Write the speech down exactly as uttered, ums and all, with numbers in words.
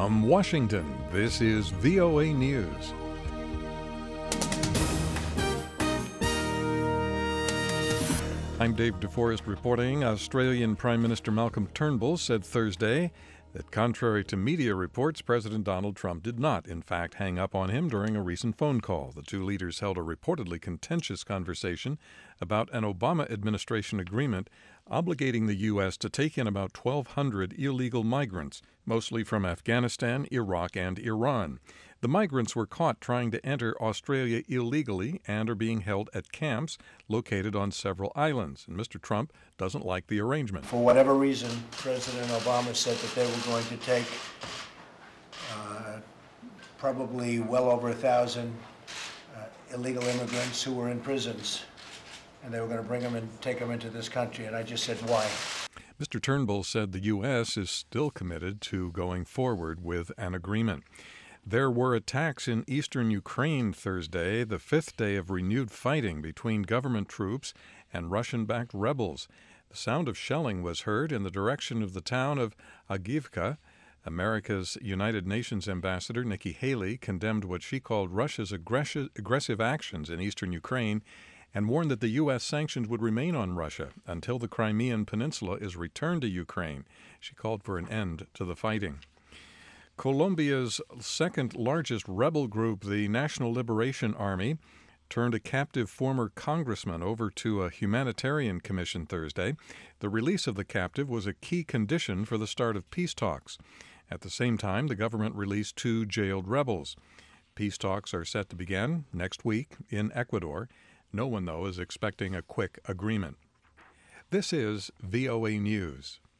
From Washington, this is V O A News. I'm Dave DeForest reporting. Australian Prime Minister Malcolm Turnbull said Thursday that contrary to media reports, President Donald Trump did not, in fact, hang up on him during a recent phone call. The two leaders held a reportedly contentious conversation about an Obama administration agreement obligating the U S to take in about twelve hundred illegal migrants, mostly from Afghanistan, Iraq, and Iran. The migrants were caught trying to enter Australia illegally and are being held at camps located on several islands. And Mister Trump doesn't like the arrangement. For whatever reason, President Obama said that they were going to take uh, probably well over a thousand uh, illegal immigrants who were in prisons, and they were going to bring them and take them into this country. And I just said, why? Mister Turnbull said the U S is still committed to going forward with an agreement. There were attacks in eastern Ukraine Thursday, the fifth day of renewed fighting between government troops and Russian-backed rebels. The sound of shelling was heard in the direction of the town of Avdiivka. America's United Nations ambassador, Nikki Haley, condemned what she called Russia's aggressive, aggressive actions in eastern Ukraine and warned that the U S sanctions would remain on Russia until the Crimean Peninsula is returned to Ukraine. She called for an end to the fighting. Colombia's second-largest rebel group, the National Liberation Army, turned a captive former congressman over to a humanitarian commission Thursday. The release of the captive was a key condition for the start of peace talks. At the same time, the government released two jailed rebels. Peace talks are set to begin next week in Ecuador. No one, though, is expecting a quick agreement. This is V O A News.